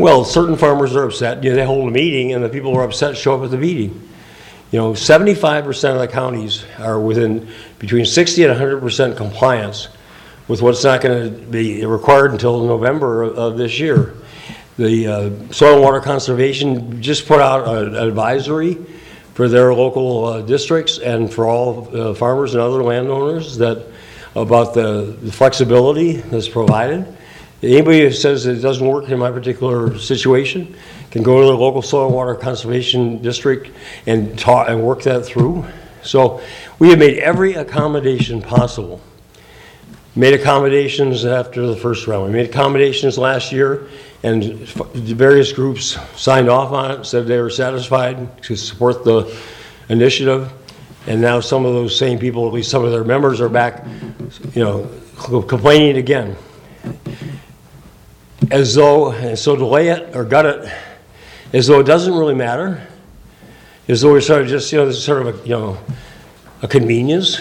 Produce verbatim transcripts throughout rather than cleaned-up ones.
Well, certain farmers are upset. You know, they hold a meeting, and the people who are upset show up at the meeting. You know, seventy-five percent of the counties are within between sixty and one hundred percent compliance with what's not going to be required until November of this year. The uh, Soil and Water Conservation just put out an advisory for their local uh, districts and for all uh, farmers and other landowners that about the, the flexibility that's provided. Anybody who says it doesn't work in my particular situation can go to the local Soil and Water Conservation District and talk and work that through. So we have made every accommodation possible. Made accommodations after the first round. We made accommodations last year, and the various groups signed off on it, said they were satisfied to support the initiative. And now some of those same people, at least some of their members, are back, you know, complaining again. As though, and so delay it or gut it, as though it doesn't really matter, as though we're sort of just, you know, this is sort of a, you know, a convenience.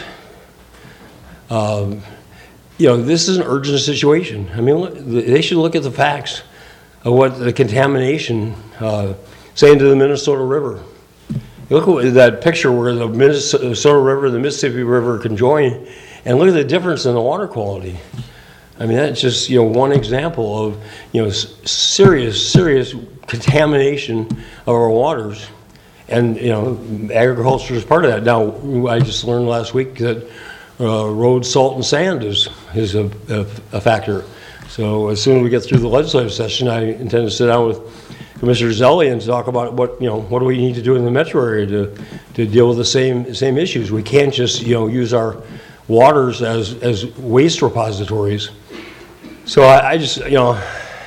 Um, you know, this is an urgent situation. I mean, look, they should look at the facts of what the contamination, uh, say, into the Minnesota River. Look at that picture where the Minnesota River and the Mississippi River conjoin, and look at the difference in the water quality. I mean, that's just, you know, one example of, you know, serious, serious contamination of our waters. And, you know, agriculture is part of that. Now, I just learned last week that uh, road salt and sand is, is a, a, a factor. So as soon as we get through the legislative session, I intend to sit down with Commissioner Zelli and talk about what, you know, what do we need to do in the metro area to, to deal with the same, same issues. We can't just, you know, use our waters as, as waste repositories. So I, I just, you know,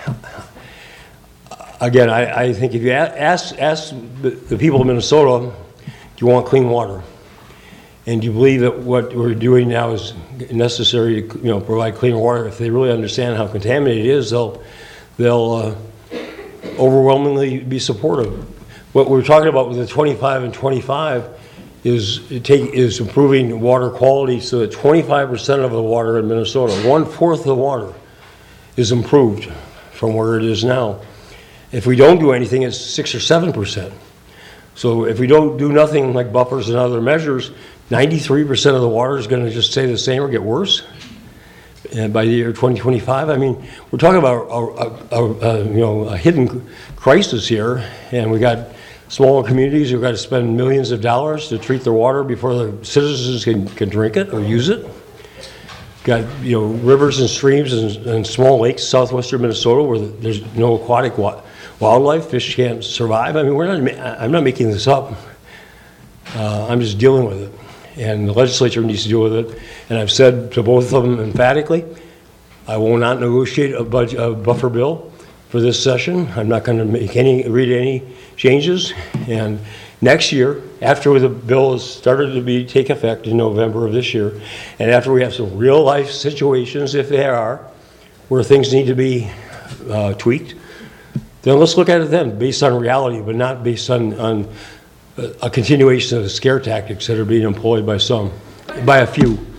again, I, I think if you ask, ask the, the people of Minnesota, do you want clean water? And do you believe that what we're doing now is necessary to, you know, provide clean water? If they really understand how contaminated it is, they'll, they'll uh, overwhelmingly be supportive. What we're talking about with the twenty-five and twenty-five is take is improving water quality so that twenty-five percent of the water in Minnesota, one fourth of the water, is improved from where it is now. If we don't do anything, it's six or seven percent. So if we don't do nothing like buffers and other measures, ninety-three percent of the water is going to just stay the same or get worse. And by the year twenty twenty-five, I mean, we're talking about a, a, a, a you know a hidden crisis here, and we got smaller communities who've got to spend millions of dollars to treat their water before the citizens can, can drink it or use it. Got, you know, rivers and streams and, and small lakes, southwestern Minnesota, where there's no aquatic wa wildlife. Fish can't survive. I mean, we're not. I'm not making this up. Uh, I'm just dealing with it, and the legislature needs to deal with it. And I've said to both of them emphatically, I will not negotiate a, budget, a buffer bill for this session. I'm not going to make any read any changes. And next year, after the bill has started to be take effect in November of this year, and after we have some real life situations, if there are, where things need to be uh, tweaked, then let's look at it then, based on reality, but not based on, on a continuation of the scare tactics that are being employed by some, by a few.